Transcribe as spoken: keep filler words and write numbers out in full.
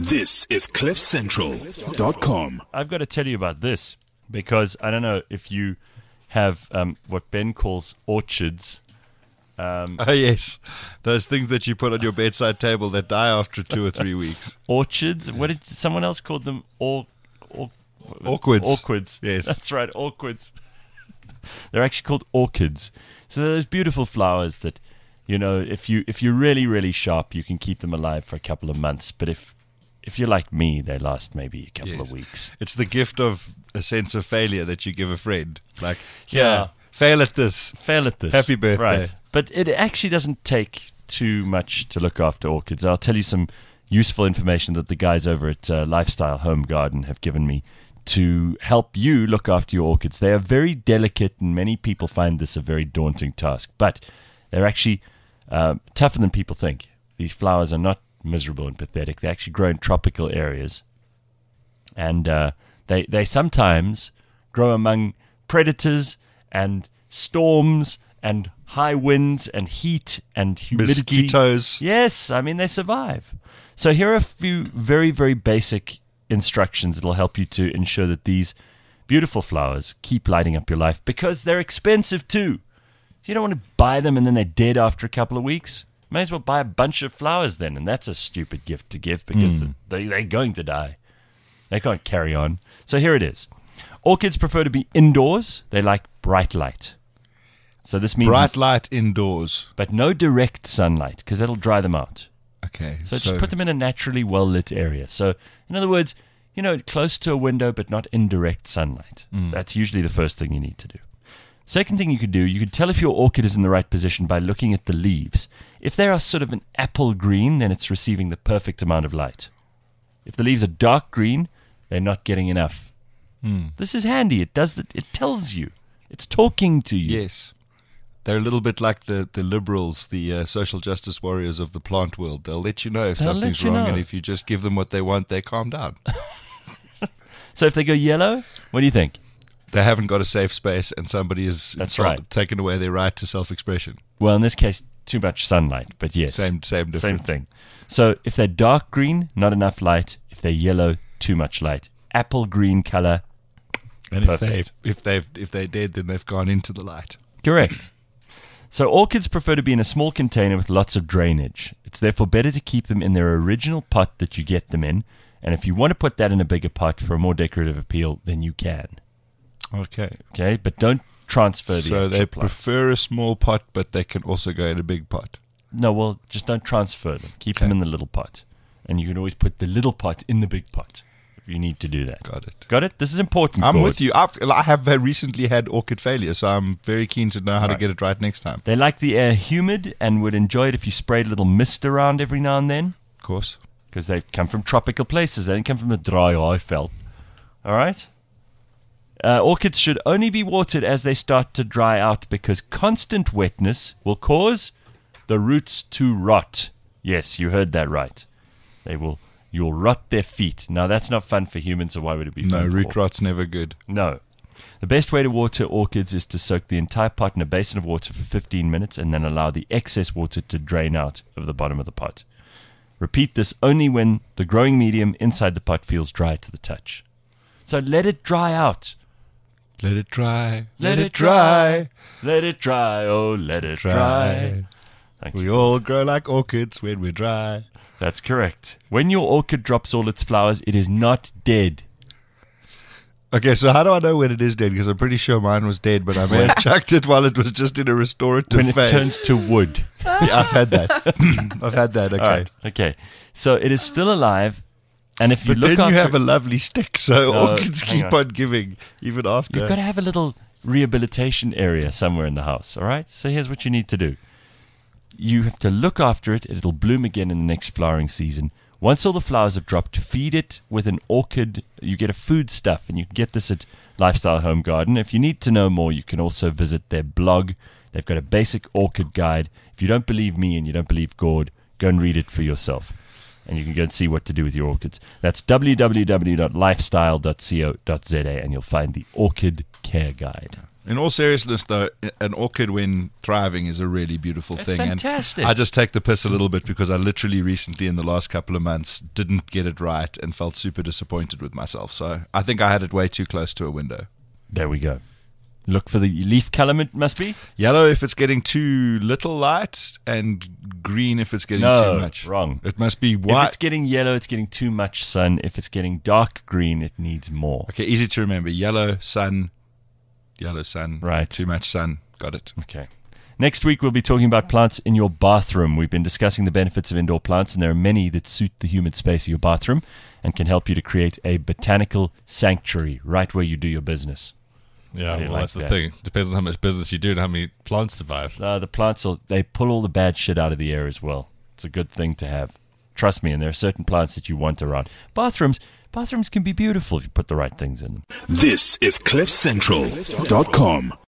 This is cliff central dot com. I've got to tell you about this because I don't know if you have um, what Ben calls orchards. Um, oh, yes. Those things that you put on your bedside table that die after two or three weeks. Orchards? What did someone else called them? Or, or, Awkwards. Awkwards. Yes. That's right, awkwards. They're actually called orchids. So they're those beautiful flowers that, you know, if, you, if you're really, really sharp, you can keep them alive for a couple of months. But if if you're like me, they last maybe a couple Yes. of weeks. It's the gift of a sense of failure that you give a friend. Like, yeah, Yeah. fail at this. Fail at this. Happy birthday. Right. But it actually doesn't take too much to look after orchids. I'll tell you some useful information that the guys over at uh, Lifestyle Home Garden have given me to help you look after your orchids. They are very delicate, and many people find this a very daunting task. But they're actually uh, tougher than people think. These flowers are not miserable and pathetic. They actually grow in tropical areas. And uh, they, they sometimes grow among predators and storms and high winds and heat and humidity. Mosquitoes. Yes, I mean, they survive. So here are a few very, very basic instructions that will help you to ensure that these beautiful flowers keep lighting up your life, because they're expensive too. You don't want to buy them and then they're dead after a couple of weeks. May as well buy a bunch of flowers then, and that's a stupid gift to give because Mm. they, they're going to die. They can't carry on. So here it is. Orchids prefer to be indoors. They like bright light. So this means Bright light indoors. but no direct sunlight, because that'll dry them out. Okay. So, just put them in a naturally well-lit area. So, in other words, you know, close to a window but not in direct sunlight. Mm. That's usually the first thing you need to do. Second thing you could do, you could tell if your orchid is in the right position by looking at the leaves. If they are sort of an apple green, then it's receiving the perfect amount of light. If the leaves are dark green, they're not getting enough. Mm. This is handy. It does that. It tells you. It's talking to you. Yes. They're a little bit like the, the liberals, the uh, social justice warriors of the plant world. They'll let you know if They'll something's let you wrong, know. and if you just give them what they want, they calm down. So if they go yellow, what do you think? They haven't got a safe space, and somebody has That's insult- right. taken away their right to self-expression. Well, in this case, too much sunlight, but yes. Same, same Same difference. thing. So if they're dark green, not enough light. If they're yellow, too much light. Apple green color, And if perfect. they if they've if they're dead, then they've gone into the light. Correct. So orchids prefer to be in a small container with lots of drainage. It's therefore better to keep them in their original pot that you get them in. And if you want to put that in a bigger pot for a more decorative appeal, then you can. Okay. Okay, but don't transfer the So actual they plant. prefer a small pot, but they can also go in a big pot. No, well, just don't transfer them. Keep Okay. them in the little pot. And you can always put the little pot in the big pot if you need to do that. Got it. Got it? This is important. I'm Gord. with you. I've, I have uh, recently had orchid failure, so I'm very keen to know how to Right. get it right next time. They like the air humid and would enjoy it if you sprayed a little mist around every now and then, Of course. because they come from tropical places. They don't come from the dry Eifel. All right? Uh, orchids should only be watered as they start to dry out, because constant wetness will cause the roots to rot. Yes, you heard that right. They will. You'll rot their feet. Now, that's not fun for humans, so why would it be No, fun for root orchids? rot's never good. No. The best way to water orchids is to soak the entire pot in a basin of water for fifteen minutes and then allow the excess water to drain out of the bottom of the pot. Repeat this only when the growing medium inside the pot feels dry to the touch. So let it dry out. Let it dry. Let it dry. Let it dry. Oh, let it dry. Thank We you. all grow like orchids when we're dry. That's correct. When your orchid drops all its flowers, it is not dead. Okay, so how do I know when it is dead? Because I'm pretty sure mine was dead, but I may have chucked it while it was just in a restorative When it phase. turns to wood. Yeah, I've had that. I've had that, okay. All right. Okay. So it is still alive. And if you But look then you after have a lovely stick, so No, orchids hang keep on. on giving even after. You've got to have a little rehabilitation area somewhere in the house, all right? So here's what you need to do. You have to look after it. It'll bloom again in the next flowering season. Once all the flowers have dropped, feed it with an orchid. You get a food stuff, and you can get this at Lifestyle Home Garden. If you need to know more, you can also visit their blog. They've got a basic orchid guide. If you don't believe me and you don't believe Gord, go and read it for yourself. And you can go and see what to do with your orchids. That's w w w dot lifestyle dot co dot z a, and you'll find the Orchid Care Guide. In all seriousness, though, an orchid when thriving is a really beautiful It's thing. fantastic. And I just take the piss a little bit because I literally recently, in the last couple of months, didn't get it right and felt super disappointed with myself. So I think I had it way too close to a window. There we go. Look for the leaf color, it must be? Yellow if it's getting too little light, and green if it's getting No, too much. wrong. It must be If white. it's getting yellow, it's getting too much sun. If it's getting dark green, it needs more. Okay, easy to remember. Yellow, sun, yellow, sun. Right. Too much sun. Got it. Okay. Next week, we'll be talking about plants in your bathroom. We've been discussing the benefits of indoor plants, and there are many that suit the humid space of your bathroom and can help you to create a botanical sanctuary right where you do your business. Yeah, I didn't well, like that's the that. thing. Depends on how much business you do and how many plants survive. Uh, the plants, will, they pull all the bad shit out of the air as well. It's a good thing to have. Trust me, and there are certain plants that you want around. Bathrooms, bathrooms can be beautiful if you put the right things in them. This is cliff central dot com.